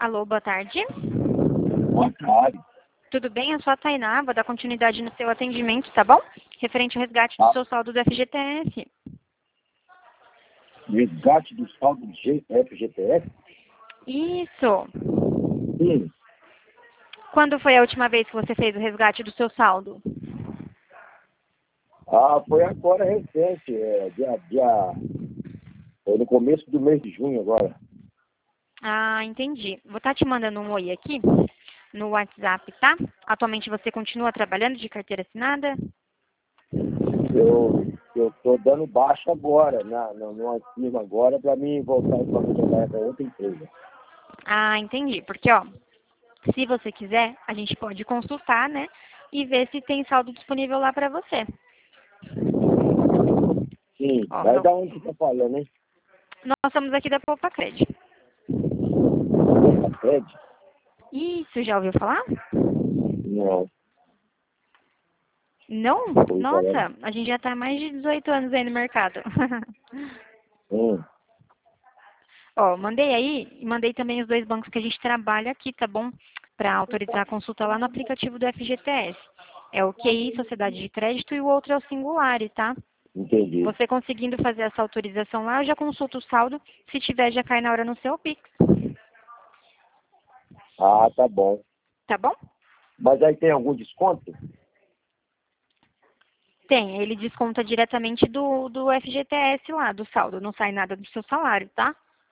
Alô, boa tarde. Boa tarde. Tudo bem? Eu sou a Tainá, vou dar continuidade no seu atendimento, tá bom? Referente ao resgate do seu saldo do FGTS. Resgate do saldo do FGTS? Isso. Sim. Quando foi a última vez que você fez o resgate do seu saldo? Foi agora recente, foi no começo do mês de junho agora. Ah, entendi. Vou estar te mandando um oi aqui no WhatsApp, tá? Atualmente você continua trabalhando de carteira assinada? Eu tô dando baixa agora, numa firma agora, para mim voltar para trabalhar para outra empresa. Ah, entendi. Porque, ó, se você quiser, a gente pode consultar, né? E ver se tem saldo disponível lá pra você. Sim, Ó, mas da onde você tá falando, hein? nós somos aqui da Poupa Cred. Poupa Cred? Isso, já ouviu falar? Não. Não? Tô falando. Nossa, a gente já tá há mais de 18 anos aí no mercado. Ó, mandei aí e mandei também os dois bancos que a gente trabalha aqui, tá bom? Para autorizar a consulta lá no aplicativo do FGTS. É o QI, Sociedade de Crédito, e o outro é o Singulare, tá? Entendi. Você conseguindo fazer essa autorização lá, eu já consulto o saldo. Se tiver, já cai na hora no seu Pix. Tá bom. Tá bom? Mas aí tem algum desconto? Tem, ele desconta diretamente do FGTS lá, do saldo. Não sai nada do seu salário, tá?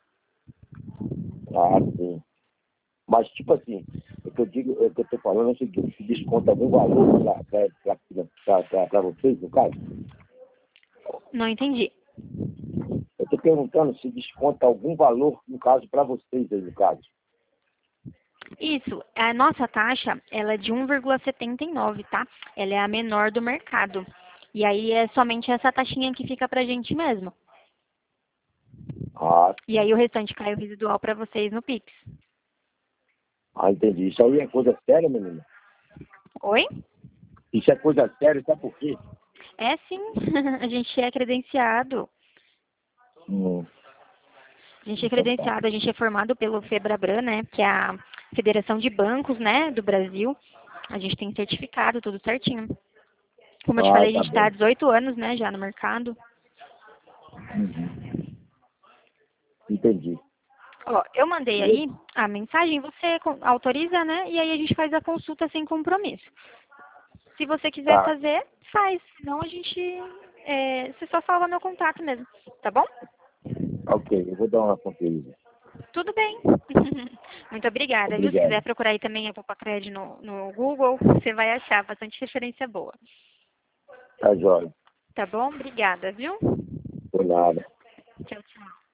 Sim. Mas, tipo assim, o que eu digo, o que eu tô falando é o seguinte, se desconta algum valor para vocês, no caso? Não entendi. Eu tô perguntando se desconta algum valor, no caso, para vocês aí, no caso. Isso, a nossa taxa, ela é de 1,79, tá? Ela é a menor do mercado. E aí é somente essa taxinha que fica pra gente mesmo. E aí o restante cai o residual pra vocês no Pix. Entendi. Isso aí é coisa séria, menina? Oi? Isso é coisa séria, sabe por quê? É sim, a gente é credenciado. A gente é Então tá. credenciado, a gente é formado pelo FEBRABAN, né? Que é a Federação de Bancos, né, do Brasil. A gente tem certificado, tudo certinho. Como eu te falei, a Tá gente está há bom. 18 anos, né, já no mercado. Entendi. Ó, eu mandei aí a mensagem, você autoriza, né? E aí a gente faz a consulta sem compromisso. Se você quiser Tá. fazer, faz. Senão a gente. Você só salva meu contato mesmo, tá bom? Ok, eu vou dar uma conferida. Tudo bem. Muito obrigada, viu? Se Obrigado. quiser procurar aí também a Poupa-Cred no Google, você vai achar bastante referência boa. Tá jóia. Tá bom? Obrigada, viu? Por nada. Tchau, tchau.